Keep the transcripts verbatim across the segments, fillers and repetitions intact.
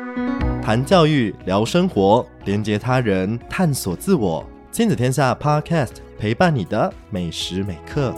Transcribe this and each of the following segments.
谈教育，聊生活，连结他人，探索自我。亲子天下 Podcast 陪伴你的每时每刻。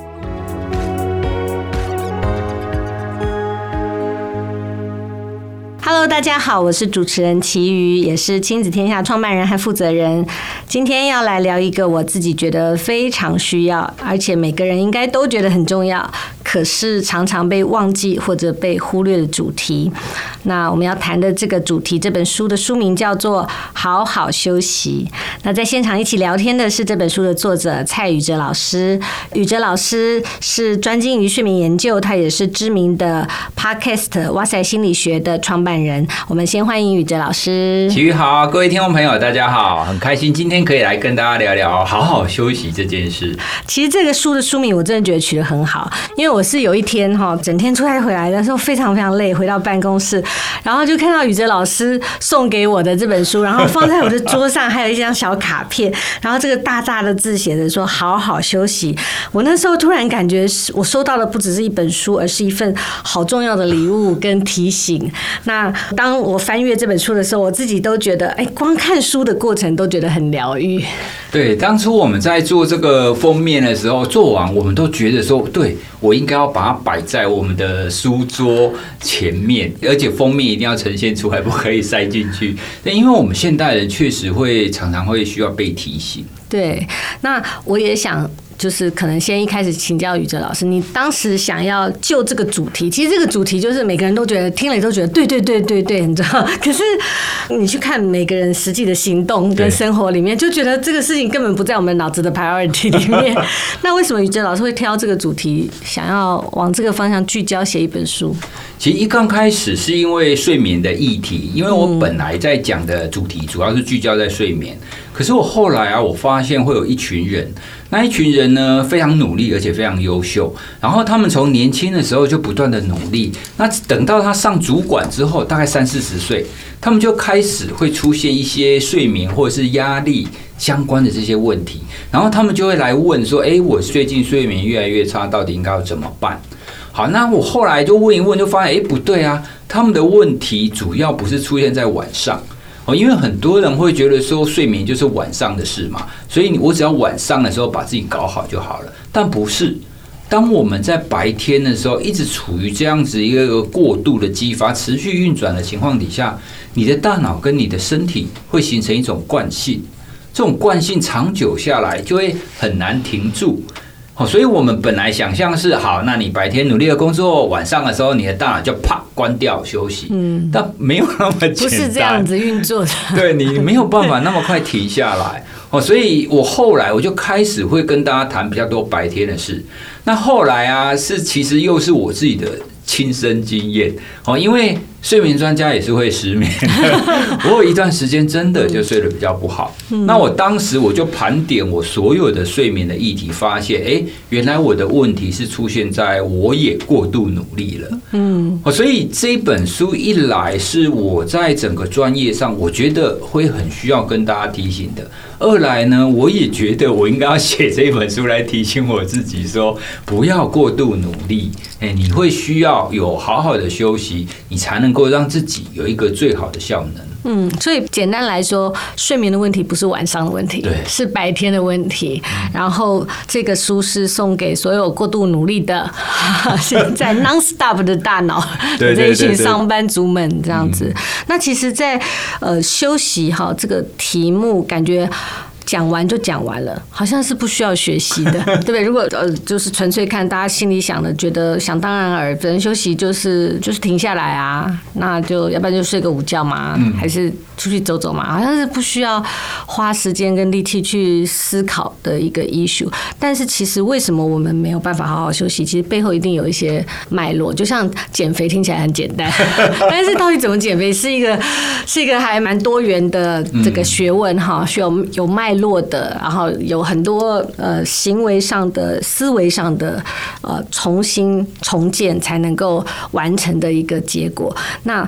Hello， 大家好，我是主持人齐瑜，也是亲子天下创办人和负责人。今天要来聊一个我自己觉得非常需要，而且每个人应该都觉得很重要，可是常常被忘记或者被忽略的主题。那我们要谈的这个主题，这本书的书名叫做《好好休息》。那在现场一起聊天的是这本书的作者蔡宇哲老师。宇哲老师是专精于睡眠研究，他也是知名的 Podcast 哇塞心理学的创办人。我们先欢迎宇哲老师。 齐瑜好，各位听众朋友大家好，很开心今天可以来跟大家聊聊好好休息这件事。 其实这个书的书名我真的觉得取得很好，因为我是有一天哈，整天出差回来的时候非常非常累，回到办公室，然后就看到宇哲老师送给我的这本书，然后放在我的桌上，还有一张小卡片，然后这个大大的字写着说好好休息。我那时候突然感觉我收到的不只是一本书，而是一份好重要的礼物跟提醒。那当我翻阅这本书的时候，我自己都觉得哎，光看书的过程都觉得很疗愈。 对，当初我们在做这个封面的时候，做完我们都觉得说，对，我应该要把它摆在我们的书桌前面，而且封面一定要呈现出来，不可以塞进去。因为我们现代人确实会常常会需要被提醒。 对，那我也想就是可能先一开始请教宇哲老师，你当时想要就这个主题，其实这个主题就是每个人都觉得听了都觉得对对对对对，你知道，可是你去看每个人实际的行动跟生活里面，就觉得这个事情根本不在我们脑子的 priority 里面。那为什么宇哲老师会挑这个主题，想要往这个方向聚焦写一本书？ 其实一刚开始是因为睡眠的议题，因为我本来在讲的主题主要是聚焦在睡眠，可是我后来啊，我发现会有一群人，那一群人呢非常努力而且非常优秀，然后他们从年轻的时候就不断的努力，那等到他上主管之后，大概三四十岁，他们就开始会出现一些睡眠或者是压力相关的这些问题，然后他们就会来问说，哎，我最近睡眠越来越差，到底应该要怎么办？好，那我后来就问一问，就发现，哎，不对啊，他们的问题主要不是出现在晚上。哦，因为很多人会觉得说睡眠就是晚上的事嘛，所以我只要晚上的时候把自己搞好就好了。但不是，当我们在白天的时候一直处于这样子一个过度的激发、持续运转的情况底下，你的大脑跟你的身体会形成一种惯性，这种惯性长久下来就会很难停住。所以我们本来想象是好，那你白天努力的工作，晚上的时候你的大脑就啪关掉休息，嗯，但没有那么简单， 不是这样子运作的， 对，你没有办法那么快停下来。哦，所以我后来我就开始会跟大家谈比较多白天的事。那后来啊，是其实又是我自己的亲身经验哦，因为睡眠专家也是会失眠我有一段时间真的就睡得比较不好，嗯，那我当时我就盘点我所有的睡眠的议题，发现哎，原来我的问题是出现在我也过度努力了，嗯，所以这本书一来是我在整个专业上我觉得会很需要跟大家提醒的，二来呢，我也觉得我应该要写这本书来提醒我自己说，不要过度努力，哎，你会需要有好好的休息，你才能够让自己有一个最好的效能。 嗯，所以简单来说，睡眠的问题不是晚上的问题， 对， 是白天的问题。嗯，然后这个书是送给所有过度努力的现在 non-stop 的大脑的这一群上班族们这样子。嗯，那其实在，在呃休息哈这个题目，感觉讲完就讲完了，好像是不需要学习的，对不对？如果呃就是纯粹看大家心里想的，觉得想当然耳，反正休息就是就是停下来啊，那就要不然就睡个午觉嘛，嗯，还是出去走走嘛，好像是不需要花时间跟力气去思考的一个 issue。但是其实为什么我们没有办法好好休息？其实背后一定有一些脉络。就像减肥听起来很简单，但是到底怎么减肥是一个是一个还蛮多元的这个学问哈，需要有脉络的，然后有很多呃行为上的、思维上的呃重新重建才能够完成的一个结果。那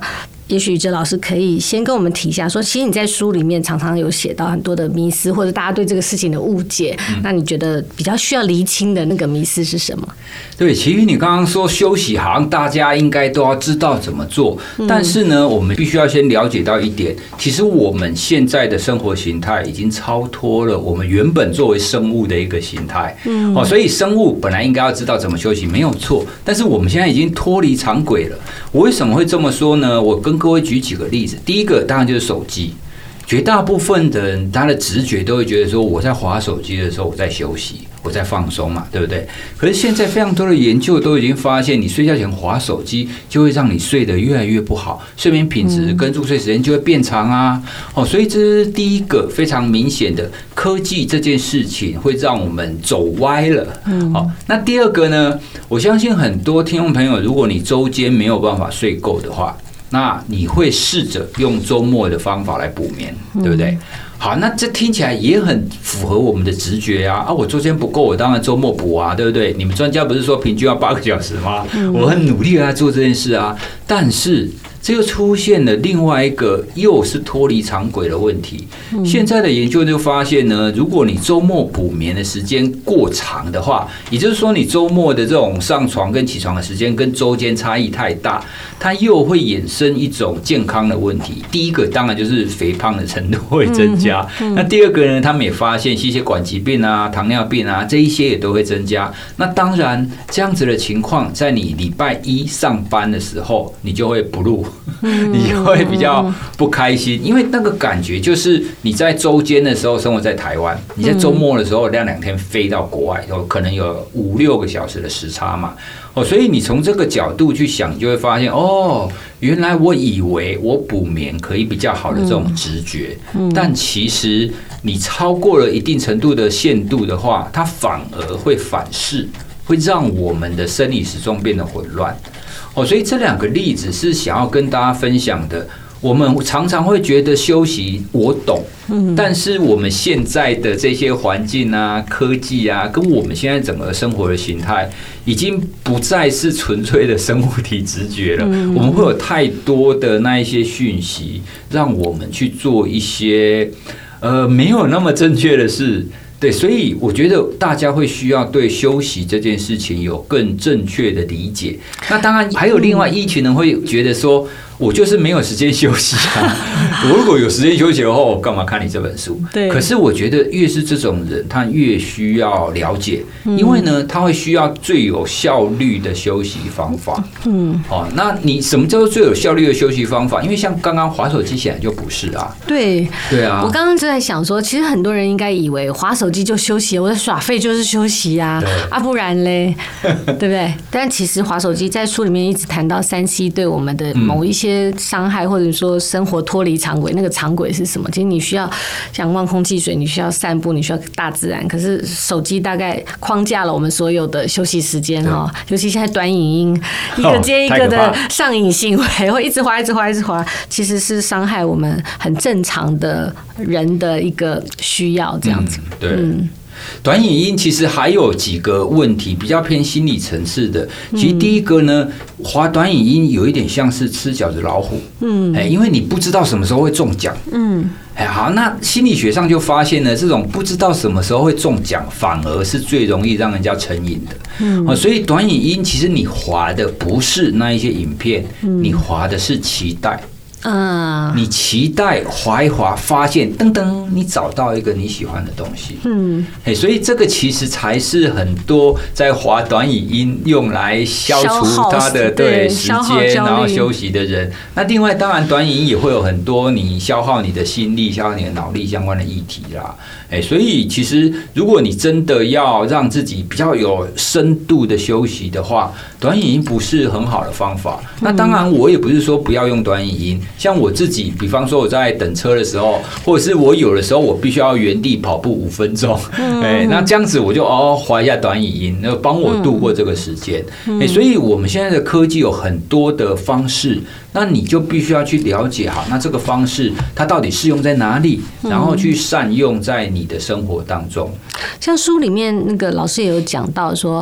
也许哲老师可以先跟我们提一下，说其实你在书里面常常有写到很多的迷思，或者大家对这个事情的误解，嗯、那你觉得比较需要厘清的那个迷思是什么？ 对，其实你刚刚说休息，好像大家应该都要知道怎么做，嗯、但是呢，我们必须要先了解到一点，其实我们现在的生活形态已经超脱了我们原本作为生物的一个形态。嗯，哦，所以生物本来应该要知道怎么休息，没有错，但是我们现在已经脱离常轨了。我为什么会这么说呢？我跟各位举几个例子。第一个当然就是手机，绝大部分的人他的直觉都会觉得说，我在滑手机的时候我在休息，我在放松嘛，对不对？可是现在非常多的研究都已经发现，你睡觉前滑手机就会让你睡得越来越不好，睡眠品质跟入睡时间就会变长啊。哦，所以这是第一个非常明显的，科技这件事情会让我们走歪了。好，那第二个呢？我相信很多听众朋友，如果你周间没有办法睡够的话，那你会试着用周末的方法来补眠，对不对？好，那这听起来也很符合我们的直觉啊！啊，我周间不够，我当然周末补啊，对不对？你们专家不是说平均要八个小时吗？我很努力地在做这件事啊，但是这又出现了另外一个又是脱离常轨的问题。现在的研究就发现呢，如果你周末补眠的时间过长的话，也就是说你周末的这种上床跟起床的时间跟周间差异太大，它又会衍生一种健康的问题。第一个当然就是肥胖的程度会增加，那第二个呢，他们也发现心血管疾病啊、糖尿病啊这一些也都会增加。那当然这样子的情况，在你礼拜一上班的时候，你就会不入。你会比较不开心，因为那个感觉就是你在周间的时候生活在台湾，你在周末的时候两两天飞到国外，有可能有五六个小时的时差嘛。哦，所以你从这个角度去想，你就会发现，哦，原来我以为我补眠可以比较好的这种直觉，但其实你超过了一定程度的限度的话，它反而会反噬，会让我们的生理时钟变得混乱。哦，所以这两个例子是想要跟大家分享的。我们常常会觉得休息我懂，但是我们现在的这些环境啊、科技啊，跟我们现在整个生活的形态，已经不再是纯粹的生物体直觉了。我们会有太多的那一些讯息，让我们去做一些呃没有那么正确的事。对，所以我觉得大家会需要对休息这件事情有更正确的理解。那当然还有另外一群人会觉得说，我就是没有时间休息啊！我如果有时间休息的话，我干嘛看你这本书？对。可是我觉得越是这种人，他越需要了解，因为呢，他会需要最有效率的休息方法。嗯。哦，那你什么叫做最有效率的休息方法？因为像刚刚滑手机显然就不是啊。 对。 对啊。 我刚刚就在想说，其实很多人应该以为滑手机就休息，我在耍废就是休息啊，啊不然嘞，对不对？但其实滑手机在书里面一直谈到三 C 对我们的某一些些伤害，或者说生活脱离常轨，那个常轨是什么？其实你需要像望空气水，你需要散步，你需要大自然。可是手机大概框架了我们所有的休息时间哈，尤其现在短影音一个接一个的上瘾行为，会一直滑一直滑一直滑，其实是伤害我们很正常的人的一个需要，这样子。 嗯、对。嗯，短影音其实还有几个问题比较偏心理层次的。其实第一个呢，滑短影音有一点像是吃饺子老虎，嗯，哎，因为你不知道什么时候会中奖，嗯，哎，好，那心理学上就发现呢，这种不知道什么时候会中奖，反而是最容易让人家成瘾的，嗯，所以短影音其实你滑的不是那一些影片，你滑的是期待。嗯，你期待滑一滑，发现噔噔，你找到一个你喜欢的东西。嗯，哎，所以这个其实才是很多在滑短影音用来消除他的对时间，然后休息的人。那另外，当然短影音也会有很多你消耗你的心力、消耗你的脑力相关的议题啦。哎，所以其实如果你真的要让自己比较有深度的休息的话，短影音不是很好的方法。那当然，我也不是说不要用短影音。像我自己，比方说我在等车的时候，或者是我有的时候我必须要原地跑步五分钟，哎，那这样子我就哦滑一下短影音，那帮我度过这个时间。哎，所以我们现在的科技有很多的方式，那你就必须要去了解好，那这个方式它到底适用在哪里，然后去善用在你的生活当中。 像书里面那个老师也有讲到说，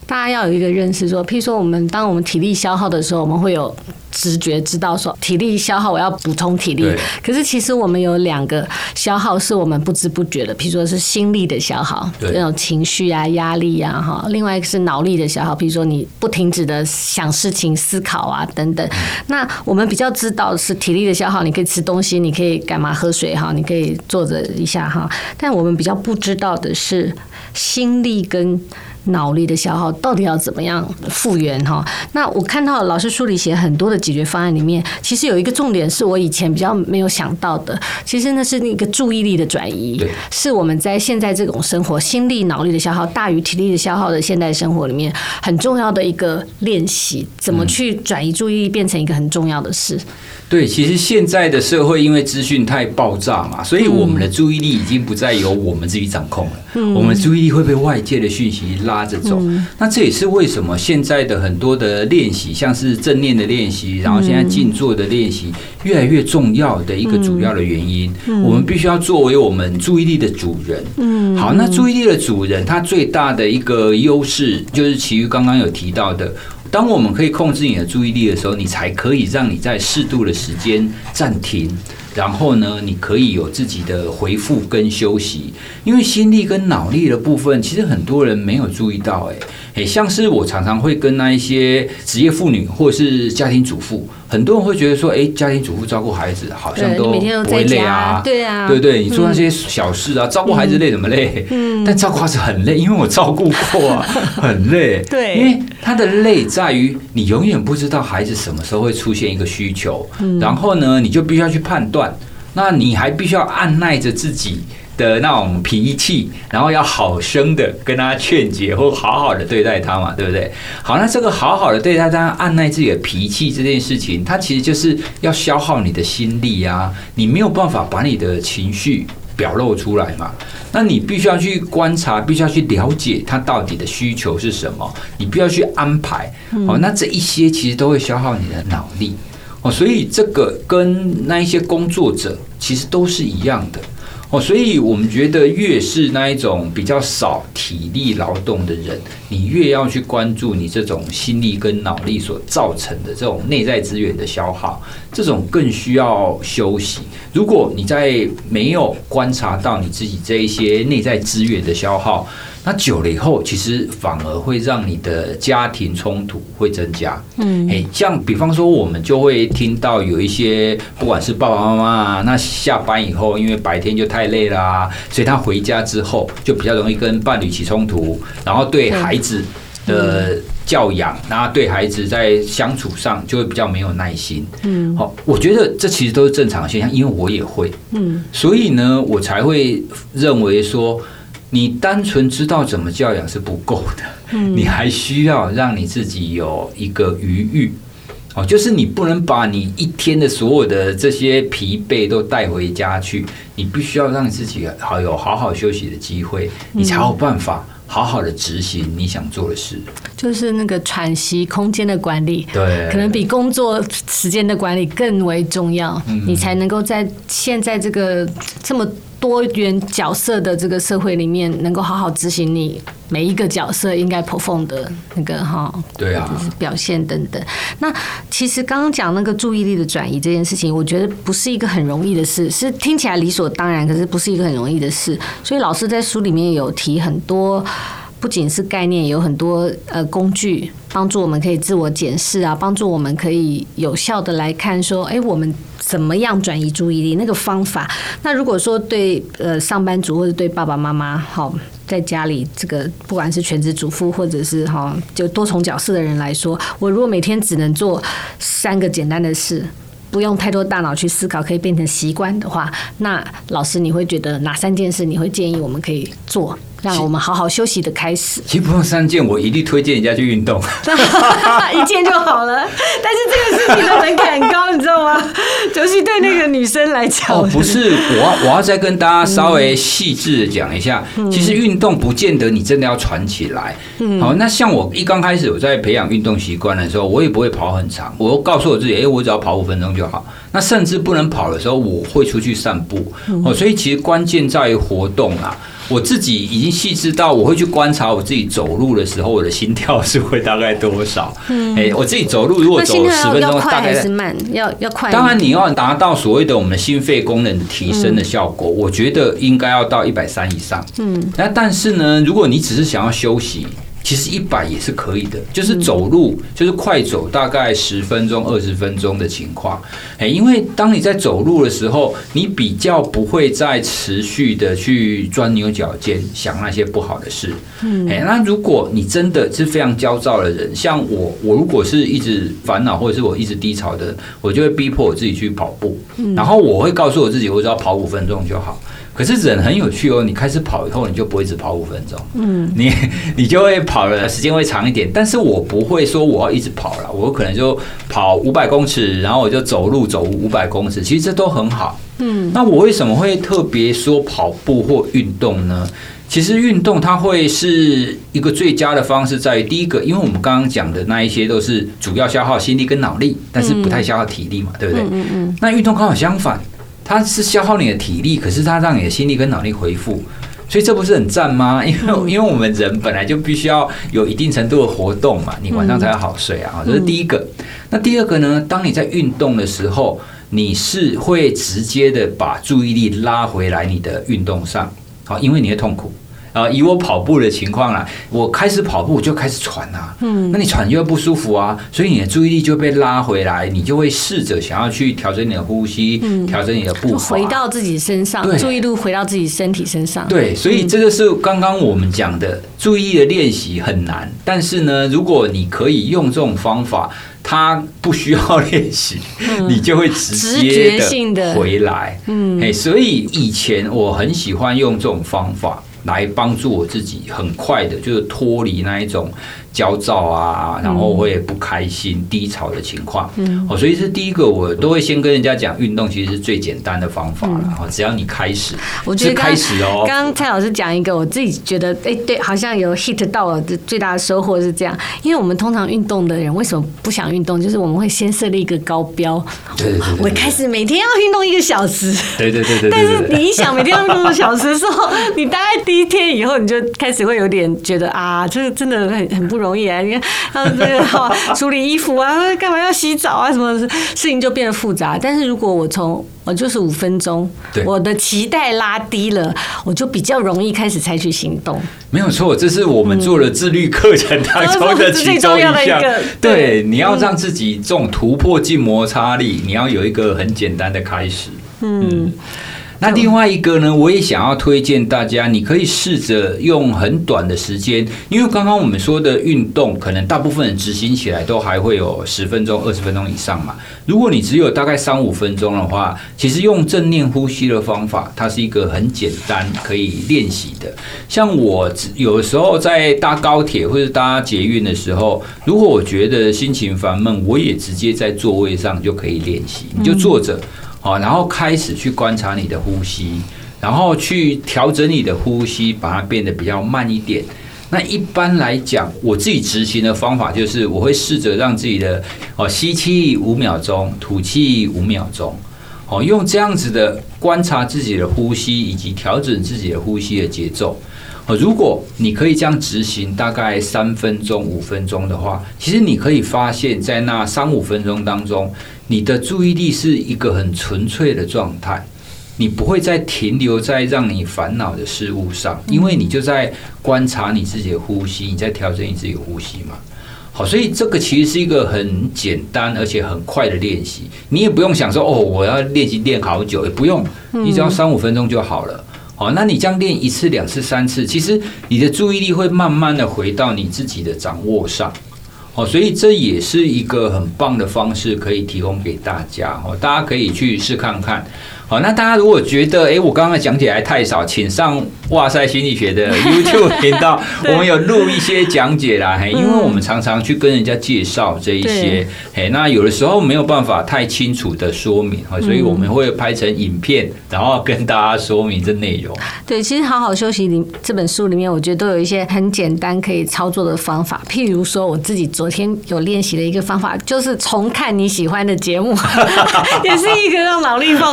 大家要有一个认识说，譬如说我们当我们体力消耗的时候，我们会有直觉知道说体力消耗我要补充体力，可是其实我们有两个消耗是我们不知不觉的，譬如说是心力的消耗，那种情绪啊压力啊哈，另外一个是脑力的消耗，譬如说你不停止的想事情思考啊等等。那我们比较知道的是体力的消耗，你可以吃东西，你可以干嘛喝水哈，你可以坐着一下哈，但我们比较不知道的是心力跟脑力的消耗到底要怎么样复原哈？那我看到老师书里写很多的解决方案里面，其实有一个重点是我以前比较没有想到的，其实那是那个注意力的转移，是我们在现在这种生活心力脑力的消耗大于体力的消耗的现代生活里面很重要的一个练习，怎么去转移注意力变成一个很重要的事。 对，其实现在的社会因为资讯太爆炸嘛，所以我们的注意力已经不再由我们自己掌控了，嗯、我们的注意力会被外界的讯息拉着走。嗯、那这也是为什么现在的很多的练习，像是正念的练习，然后现在静坐的练习，越来越重要的一个主要的原因。嗯、我们必须要作为我们注意力的主人。嗯、好，那注意力的主人，他最大的一个优势就是其余刚刚有提到的。当我们可以控制你的注意力的时候，你才可以让你在适度的时间暂停，然后呢，你可以有自己的回复跟休息。因为心力跟脑力的部分，其实很多人没有注意到、欸，哎，像是我常常会跟那一些职业妇女或者是家庭主妇，很多人会觉得说，哎、欸，家庭主妇照顾孩子好像都不会累啊， 对啊， 对对，你做那些小事啊，嗯、照顾孩子累怎么累？嗯，但照顾孩子很累，因为我照顾过啊，很累。对，因为他的累在于你永远不知道孩子什么时候会出现一个需求，嗯、然后呢，你就必须要去判断，那你还必须要按耐着自己的那种脾气，然后要好生的跟他劝解，或好好的对待他嘛，对不对？好，那这个好好的对待他，按耐自己的脾气这件事情，它其实就是要消耗你的心力啊，你没有办法把你的情绪表露出来嘛，那你必须要去观察，必须要去了解他到底的需求是什么，你必须要去安排。好，那这一些其实都会消耗你的脑力哦，所以这个跟那一些工作者其实都是一样的。哦，所以我们觉得越是那一种比较少体力劳动的人，你越要去关注你这种心力跟脑力所造成的这种内在资源的消耗，这种更需要休息。如果你在没有观察到你自己这一些内在资源的消耗，那久了以后，其实反而会让你的家庭冲突会增加。嗯，哎，像比方说，我们就会听到有一些，不管是爸爸妈妈，那下班以后，因为白天就太累啦、啊，所以他回家之后就比较容易跟伴侣起冲突，然后对孩子的教养，然后对孩子在相处上就会比较没有耐心。嗯，好，我觉得这其实都是正常的现象，因为我也会。嗯，所以呢，我才会认为说，你单纯知道怎么教养是不够的，嗯、你还需要让你自己有一个余裕，哦，就是你不能把你一天的所有的这些疲惫都带回家去，你必须要让你自己好有好好休息的机会，你才有办法好好的执行你想做的事， 就是那个喘息空间的管理， 对， 可能比工作时间的管理更为重要，嗯、你才能够在现在这个这么多元角色的这个社会里面，能够好好执行你每一个角色应该 perform 的那个哈， 对啊， 就是表现等等。那其实刚刚讲那个注意力的转移这件事情，我觉得不是一个很容易的事，是听起来理所当然，可是不是一个很容易的事。所以老师在书里面有提很多，不仅是概念，有很多呃工具，帮助我们可以自我检视啊，帮助我们可以有效的来看说，哎，我们怎么样转移注意力那个方法。那如果说对呃上班族或者对爸爸妈妈好，在家里这个不管是全职主妇或者是哈就多重角色的人来说，我如果每天只能做三个简单的事，不用太多大脑去思考，可以变成习惯的话，那老师你会觉得哪三件事你会建议我们可以做，让我们好好休息的开始？ 其实不用三件，我一律推荐人家去运动， 一件就好了。但是这个事情的门槛高，你知道吗？尤其对那个女生来讲， 哦，不是，我要我要再跟大家稍微细致的讲一下，嗯、其实运动不见得你真的要传起来。嗯，好，那像我一刚开始我在培养运动习惯的时候，我也不会跑很长，我告诉我自己，哎、欸，我只要跑五分钟就好。那甚至不能跑的时候，我会出去散步。哦，所以其实关键在于活动啦。 我自己已经细致到我会去观察我自己走路的时候，我的心跳是会大概多少。嗯，哎、欸，我自己走路如果走十分钟，大概还是慢，要要快。 当然你要达到所谓的我们的心肺功能的提升的效果，嗯、我觉得应该要到一百三以上。嗯，那但是呢，如果你只是想要休息。其实一百也是可以的，就是走路，嗯、就是快走，大概十分钟、二十分钟的情况。哎，因为当你在走路的时候，你比较不会再持续的去钻牛角尖，想那些不好的事。嗯，哎，那如果你真的是非常焦躁的人，像我，我如果是一直烦恼或者是我一直低潮的人，我就会逼迫我自己去跑步，嗯、然后我会告诉我自己，我只要跑五分钟就好。可是人很有趣哦，你开始跑以后，你就不会只跑五分钟，嗯，你你就会跑的时间会长一点。但是我不会说我要一直跑了，我可能就跑五百公尺，然后我就走路走五百公尺，其实这都很好。嗯，那我为什么会特别说跑步或运动呢？其实运动它会是一个最佳的方式，在于第一个，因为我们刚刚讲的那一些都是主要消耗心力跟脑力，但是不太消耗体力嘛，对不对？嗯嗯。那运动刚好相反。它是消耗你的体力，可是它让你的心力跟脑力恢复，所以这不是很赞吗？因为因为我们人本来就必须要有一定程度的活动嘛，你晚上才好睡啊。这是第一个。那第二个呢？当你在运动的时候，你是会直接的把注意力拉回来你的运动上，好，因为你会痛苦。啊，以我跑步的情况啦，我开始跑步我就开始喘啊，嗯，那你喘就会不舒服啊，所以你的注意力就被拉回来，你就会试着想要去调整你的呼吸，嗯，调整你的步伐， 回到自己身上，注意力回到自己身体身上。 对，所以这就是刚刚我们讲的，注意力的练习很难，但是呢，如果你可以用这种方法，它不需要练习，嗯、你就会直接的回来。嗯，哎，所以以前我很喜欢用这种方法。来帮助我自己很快的，就是脱离那一种焦躁啊，然后会不开心、低潮的情况。嗯，哦，所以是第一个，我都会先跟人家讲，运动其实是最简单的方法了。嗯，只要你开始， 我觉得开始哦。 刚刚蔡老师讲一个，我自己觉得，哎，对，好像有 hit 到我的最大的收获是这样，因为我们通常运动的人为什么不想运动？就是我们会先设立一个高标， 对对对， 我开始每天要运动一个小时， 对对对对。 但是你一想每天要运动一个小时的时候，你大概第一天以后，你就开始会有点觉得啊，这个真的很很不容易啊！你看，啊，这个好处理衣服啊，干嘛要洗澡啊，什么事情就变得复杂。但是如果我从我就是五分钟，我的期待拉低了，我就比较容易开始采取行动。没有错，这是我们做了自律课程当中的其中一项。嗯、对，你要让自己这种突破性摩擦力，你要有一个很简单的开始。嗯。嗯，那另外一个呢，我也想要推荐大家，你可以试着用很短的时间，因为刚刚我们说的运动，可能大部分人执行起来都还会有十分钟、二十分钟以上嘛。如果你只有大概三五分钟的话，其实用正念呼吸的方法，它是一个很简单可以练习的。像我有的时候在搭高铁或者搭捷运的时候，如果我觉得心情烦闷，我也直接在座位上就可以练习，你就坐着。好，然后开始去观察你的呼吸，然后去调整你的呼吸，把它变得比较慢一点。那一般来讲，我自己执行的方法就是，我会试着让自己的哦吸气五秒钟，吐气五秒钟，哦用这样子的观察自己的呼吸，以及调整自己的呼吸的节奏。哦，如果你可以这样执行大概三分钟、五分钟的话，其实你可以发现，在那三五分钟当中，你的注意力是一个很纯粹的状态，你不会再停留在让你烦恼的事物上，因为你就在观察你自己的呼吸，你在调整你自己的呼吸嘛。好，所以这个其实是一个很简单而且很快的练习，你也不用想说哦，我要练习练好久，也不用，你只要三五分钟就好了。好，那你这样练一次、两次、三次，其实你的注意力会慢慢的回到你自己的掌握上。哦，所以这也是一个很棒的方式，可以提供给大家哦，大家可以去试看看。好，那大家如果觉得，哎，我刚刚讲解还太少，请上哇塞心理学的 YouTube 频道，我们有录一些讲解啦。嘿，因为我们常常去跟人家介绍这一些，嘿，那有的时候没有办法太清楚的说明，所以我们会拍成影片，然后跟大家说明这内容。 对，其实好好休息里这本书里面，我觉得都有一些很简单可以操作的方法。譬如说，我自己昨天有练习的一个方法，就是重看你喜欢的节目，也是一个让脑力放松的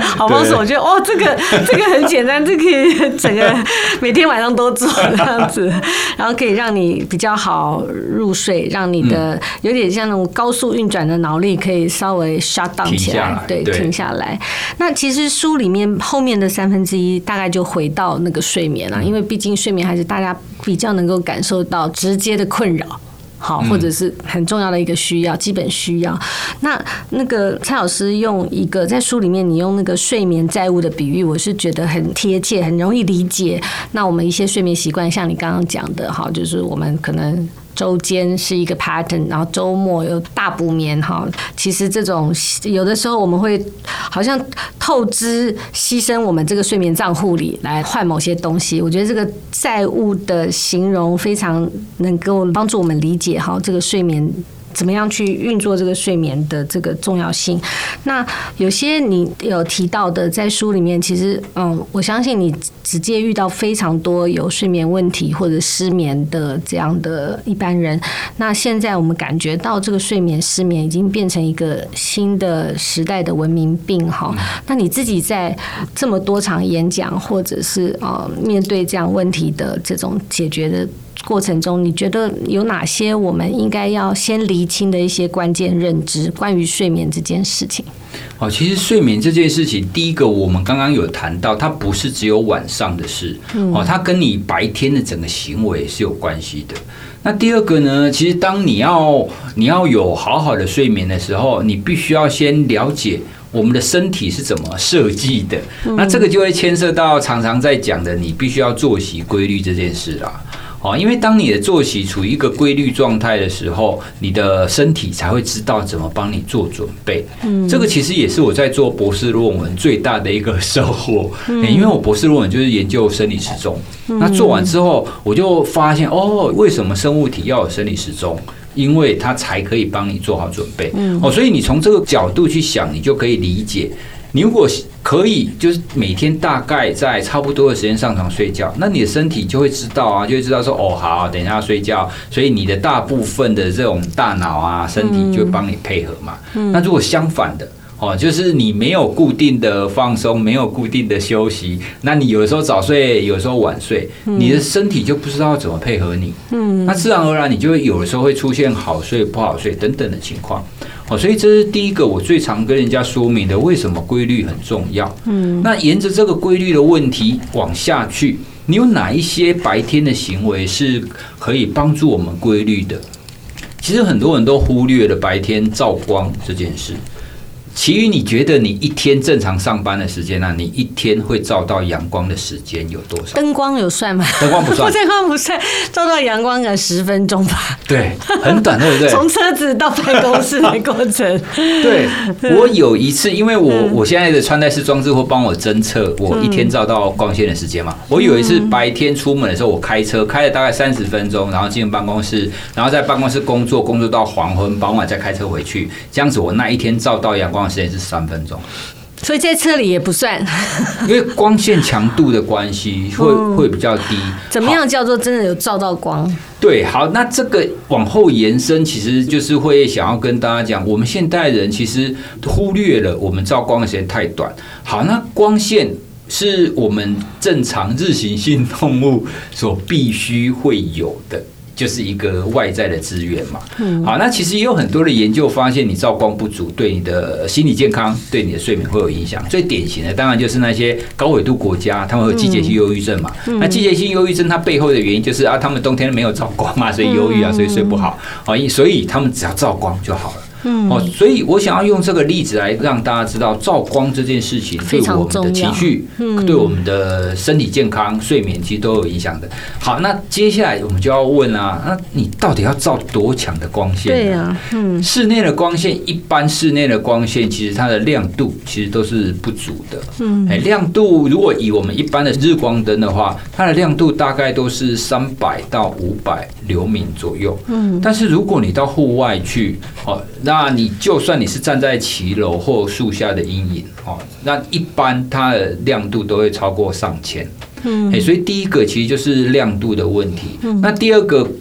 好方式，我觉得哦，这个这个很简单，这可以整个每天晚上都做这样子，然后可以让你比较好入睡，让你的有点像那种高速运转的脑力可以稍微 shut down 起来，对，停下来。那其实书里面后面的三分之一大概就回到那个睡眠了，因为毕竟睡眠还是大家比较能够感受到直接的困扰。好，或者是很重要的一个需要，基本需要。那那个蔡老师用一个在书里面，你用那个睡眠债务的比喻，我是觉得很贴切，很容易理解。那我们一些睡眠习惯，像你刚刚讲的，好，就是我们可能周间是一个 pattern， 然后周末有大补眠哈。其实这种有的时候我们会好像透支牺牲我们这个睡眠账户里来换某些东西。我觉得这个债务的形容非常能够帮助我们理解哈这个睡眠。怎么样去运作这个睡眠的这个重要性？那有些你有提到的，在书里面，其实嗯，我相信你直接遇到非常多有睡眠问题或者失眠的这样的一般人。那现在我们感觉到这个睡眠失眠已经变成一个新的时代的文明病哈。那你自己在这么多场演讲，或者是呃面对这样问题的这种解决的过程中，你觉得有哪些我们应该要先厘清的一些关键认知，关于睡眠这件事情？ 哦，其实睡眠这件事情，第一个我们刚刚有谈到，它不是只有晚上的事，哦，它跟你白天的整个行为是有关系的。那第二个呢，其实当你要你要有好好的睡眠的时候，你必须要先了解我们的身体是怎么设计的。那这个就会牵涉到常常在讲的，你必须要作息规律这件事啦。哦，因为当你的作息处于一个规律状态的时候，你的身体才会知道怎么帮你做准备。嗯，这个其实也是我在做博士论文最大的一个收获。嗯，因为我博士论文就是研究生理时钟。嗯，那做完之后，我就发现哦，为什么生物体要有生理时钟？因为它才可以帮你做好准备。嗯，哦，所以你从这个角度去想，你就可以理解。你如果可以，就是每天大概在差不多的时间上床睡觉，那你的身体就会知道啊，就会知道说，哦，好，等一下要睡觉，所以你的大部分的这种大脑啊，身体就会帮你配合嘛。嗯，那如果相反的，哦，就是你没有固定的放松，没有固定的休息，那你有的时候早睡，有的时候晚睡，你的身体就不知道怎么配合你。嗯，那自然而然你就会有的时候会出现好睡不好睡等等的情况。哦，所以这是第一个我最常跟人家说明的，为什么规律很重要。嗯，那沿着这个规律的问题往下去，你有哪一些白天的行为是可以帮助我们规律的？其实很多人都忽略了白天照光这件事。其余你觉得你一天正常上班的时间呢、啊？你一天会照到阳光的时间有多少？ 灯光有算吗？ 灯光不算， 灯光不算，照到阳光的十分钟吧。 对，很短，对不对？ 从车子到办公室的过程。 对，我有一次，因为我、嗯、我现在的穿戴式装置会帮我侦测我一天照到光线的时间嘛。我有一次白天出门的时候，我开车开了大概三十分钟，然后进入办公室，然后在办公室工作，工作到黄昏，傍晚再开车回去，这样子我那一天照到阳光时间是三分钟， 所以在车里也不算， 因为光线强度的关系会会比较低。 怎么样叫做真的有照到光？ 对，好，那这个往后延伸，其实就是会想要跟大家讲，我们现代人其实忽略了我们照光的时间太短。好，那光线是我们正常日行性动物所必须会有的。就是一个外在的资源嘛。好，那其实也有很多的研究发现，你照光不足对你的心理健康、对你的睡眠会有影响。最典型的当然就是那些高纬度国家，他们有季节性忧郁症嘛。那季节性忧郁症它背后的原因就是啊，他们冬天没有照光嘛，所以忧郁啊，所以睡不好。所以他们只要照光就好了。哦，所以我想要用这个例子来让大家知道，照光这件事情对我们的情绪、对我们的身体健康、睡眠其实都有影响的。好，那接下来我们就要问啊，那你到底要照多强的光线呢？对啊，嗯，室内的光线，一般室内的光线其实它的亮度其实都是不足的。嗯，哎，亮度如果以我们一般的日光灯的话，它的亮度大概都是三百到五百流明左右。嗯，但是如果你到户外去，哦，那那你就算你是站在骑楼或树下的阴影，哦，那一般它的亮度都会超过上千。嗯，所以第一个其实就是亮度的问题。嗯，那第二个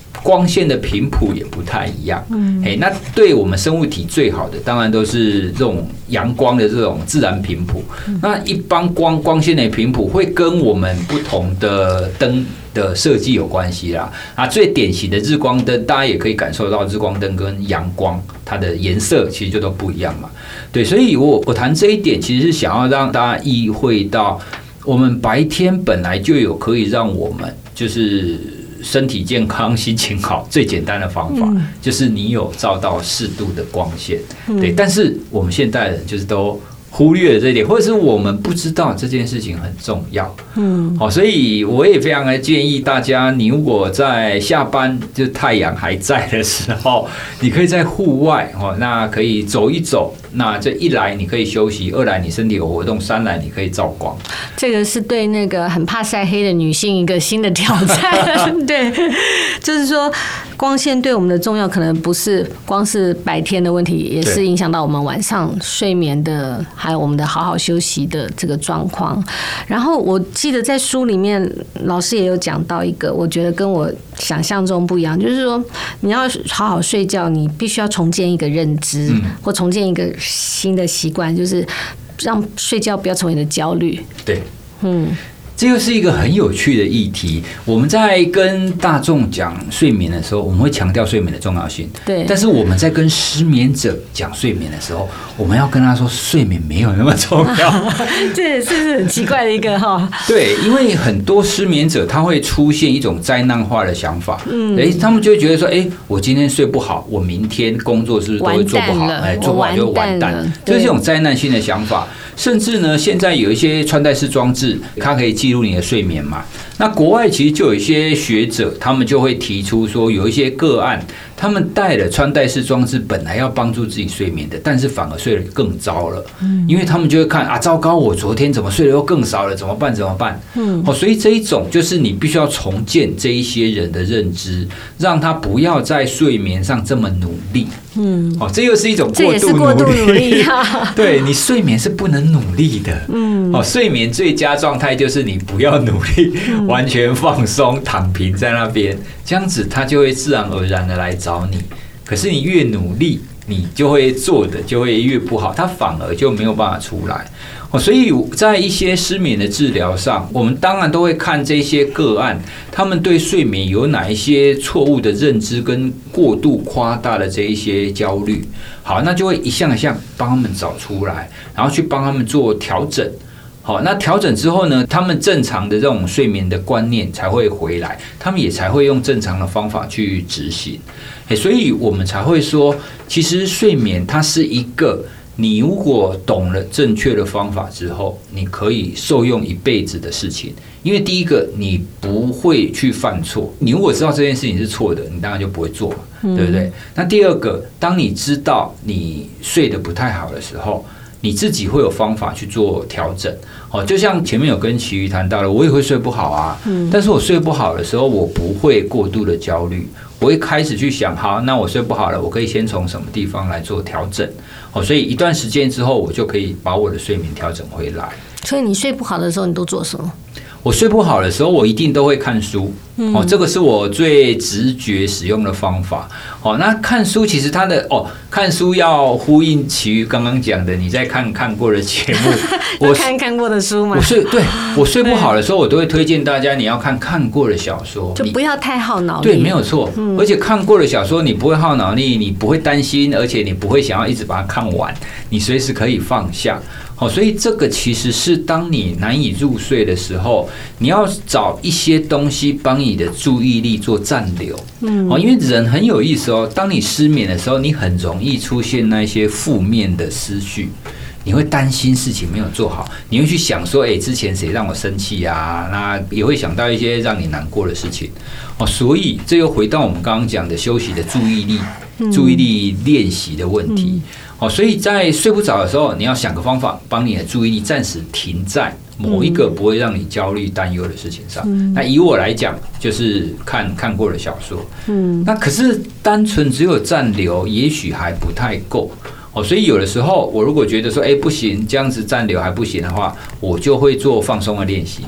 光线的频谱也不太一样。嗯，哎，那对我们生物体最好的，当然都是这种阳光的这种自然频谱。嗯、那一般光光线的频谱会跟我们不同的灯的设计有关系啦。啊，最典型的日光灯，大家也可以感受到，日光灯跟阳光它的颜色其实就都不一样嘛。对，所以我我谈这一点，其实是想要让大家意会到，我们白天本来就有可以让我们就是身体健康、心情好最简单的方法，嗯、就是你有照到适度的光线。嗯、对，但是我们现代人就是都忽略了这一点，或者是我们不知道这件事情很重要。嗯，好，所以我也非常的建议大家，你如果在下班就太阳还在的时候，你可以在户外哦，那可以走一走。那这一来你可以休息，二来你身体有活动，三来你可以照光。 这个是对那个很怕晒黑的女性一个新的挑战。对，就是说光线对我们的重要，可能不是光是白天的问题，也是影响到我们晚上睡眠的，还有我们的好好休息的这个状况。然后我记得在书里面老师也有讲到一个，我觉得跟我想象中不一样，就是说你要好好睡觉，你必须要重建一个认知，嗯、或重建一个新的习惯，就是让睡觉不要成为你的焦虑。 对，嗯。这又是一个很有趣的议题。我们在跟大众讲睡眠的时候，我们会强调睡眠的重要性。 对。 但是我们在跟失眠者讲睡眠的时候，我们要跟他说睡眠没有那么重要。 这也是很奇怪的一个哈。 对，因为很多失眠者他会出现一种灾难化的想法。嗯。哎，他们就会觉得说，哎，我今天睡不好，我明天工作是不是都会做不好？哎，做不好就完蛋。就是这种灾难性的想法。甚至呢，现在有一些穿戴式装置，它可以记录你的睡眠嘛。那国外其实就有一些学者，他们就会提出说，有一些个案，他们戴了穿戴式装置，本来要帮助自己睡眠的，但是反而睡得更糟了。嗯，因为他们就会看啊，糟糕，我昨天怎么睡得又更少了，怎么办？怎么办？嗯，哦，所以这一种就是你必须要重建这一些人的认知，让他不要在睡眠上这么努力。嗯，哦，这又是一种过度努力。 过度努力啊！ 对，你睡眠是不能努力的。嗯，哦，睡眠最佳状态就是你不要努力，嗯、完全放松，躺平在那边，这样子他就会自然而然的来找你。可是你越努力，你就会做的就会越不好，他反而就没有办法出来。哦，所以在一些失眠的治疗上，我们当然都会看这些个案，他们对睡眠有哪一些错误的认知跟过度夸大的这一些焦虑。好，那就会一项一项帮他们找出来，然后去帮他们做调整。好，那调整之后呢，他们正常的这种睡眠的观念才会回来，他们也才会用正常的方法去执行。所以我们才会说，其实睡眠它是一个，你如果懂了正确的方法之后，你可以受用一辈子的事情。因为第一个，你不会去犯错，你如果知道这件事情是错的，你当然就不会做嘛，嗯、对不对？那第二个，当你知道你睡得不太好的时候，你自己会有方法去做调整。哦，就像前面有跟齐瑜谈到了，我也会睡不好啊，嗯、但是我睡不好的时候，我不会过度的焦虑，我会开始去想，好，那我睡不好了，我可以先从什么地方来做调整。哦，所以一段时间之后，我就可以把我的睡眠调整回来。 所以你睡不好的时候，你都做什么？ 我睡不好的时候，我一定都会看书。哦，这个是我最直觉使用的方法。哦，那看书其实它的哦，看书要呼应其余刚刚讲的，你在看看过的节目， 我看看过的书嘛。 我睡对我睡不好的时候，我都会推荐大家你要看看过的小说， 就不要太耗脑力。 对，没有错。嗯、而且看过的小说，你不会耗脑力，你不会担心，而且你不会想要一直把它看完，你随时可以放下。哦，所以这个其实是当你难以入睡的时候，你要找一些东西帮你的注意力做暂留。嗯，哦，因为人很有意思哦，当你失眠的时候，你很容易出现那些负面的思绪，你会担心事情没有做好，你会去想说，哎，之前谁让我生气啊？那也会想到一些让你难过的事情。哦，所以这又回到我们刚刚讲的休息的注意力、注意力练习的问题。嗯哦，所以在睡不着的时候，你要想个方法，帮你的注意力暂时停在某一个不会让你焦虑、担忧的事情上。嗯、那以我来讲，就是看看过的小说。嗯，那可是单纯只有暂留，也许还不太够。哦，所以有的时候，我如果觉得说，哎，不行，这样子暂留还不行的话，我就会做放松的练习。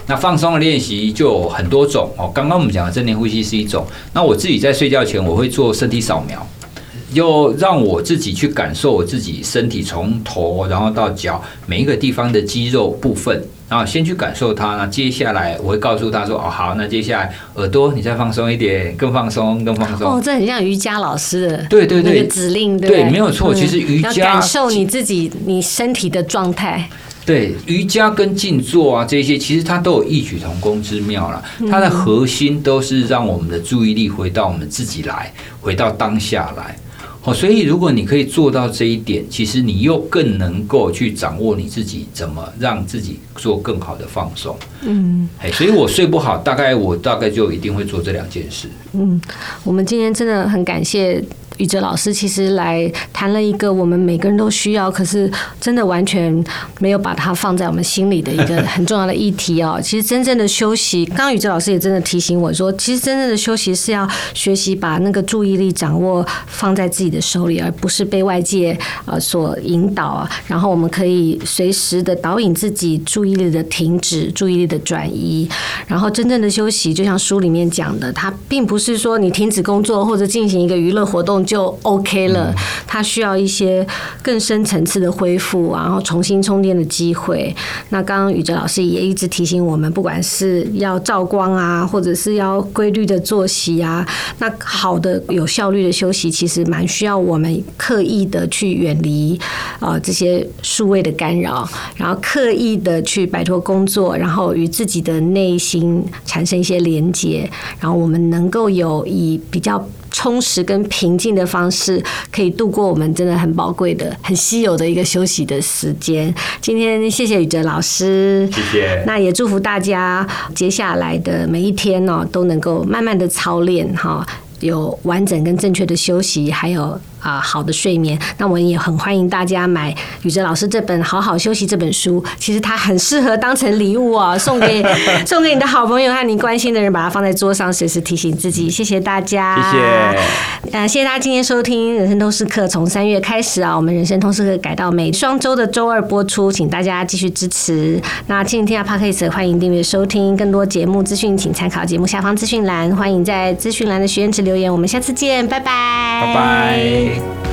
那放松的练习就有很多种哦。刚刚我们讲的正念呼吸是一种，那我自己在睡觉前我会做身体扫描，就让我自己去感受我自己身体从头然后到脚每一个地方的肌肉部分，然后先去感受它。那接下来我会告诉他说：“哦，好，那接下来耳朵你再放松一点，更放松，更放松。” 哦，这很像瑜伽老师的对对对那个指令，对对，没有错。其实瑜伽、 嗯、要感受你自己你身体的状态。 对，瑜伽跟静坐啊这些，其实它都有异曲同工之妙啦。它的核心都是让我们的注意力回到我们自己来，回到当下来。哦，所以如果你可以做到这一点，其实你又更能够去掌握你自己怎么让自己做更好的放松。嗯，哎，所以我睡不好，大概我大概就一定会做这两件事。 嗯，我们今天真的很感谢宇哲老师，其实来谈了一个我们每个人都需要，可是真的完全没有把它放在我们心里的一个很重要的议题哦。其实真正的休息，刚刚宇哲老师也真的提醒我说，其实真正的休息是要学习把那个注意力掌握放在自己的手里，而不是被外界呃所引导啊。然后我们可以随时的导引自己注意力的停止、注意力的转移。然后真正的休息，就像书里面讲的，它并不是说你停止工作或者进行一个娱乐活动就 OK 了，它需要一些更深层次的恢复，然后重新充电的机会。那刚刚宇哲老师也一直提醒我们，不管是要照光啊，或者是要规律的作息啊，那好的有效率的休息，其实蛮需要我们刻意的去远离呃这些数位的干扰，然后刻意的去摆脱工作，然后与自己的内心产生一些连结，然后我们能够有以比较充实跟平静的方式，可以度过我们真的很宝贵的、很稀有的一个休息的时间。今天谢谢宇哲老师， 谢谢。 那也祝福大家接下来的每一天哦，都能够慢慢的操练哈，有完整跟正确的休息，还有啊、呃、好的睡眠。那我们也很欢迎大家买宇哲老师这本《好好休息》这本书，其实它很适合当成礼物哦，送给送给你的好朋友和你关心的人，把它放在桌上，随时提醒自己。谢谢大家， 谢谢。 呃，谢谢大家今天收听《人生通识课》，从三月开始啊，我们《人生通识课》改到每双周的周二播出，请大家继续支持。那今天的 Podcast 欢迎订阅收听，更多节目资讯请参考节目下方资讯栏，欢迎在资讯栏的许愿池留言。我们下次见，拜拜， 拜拜。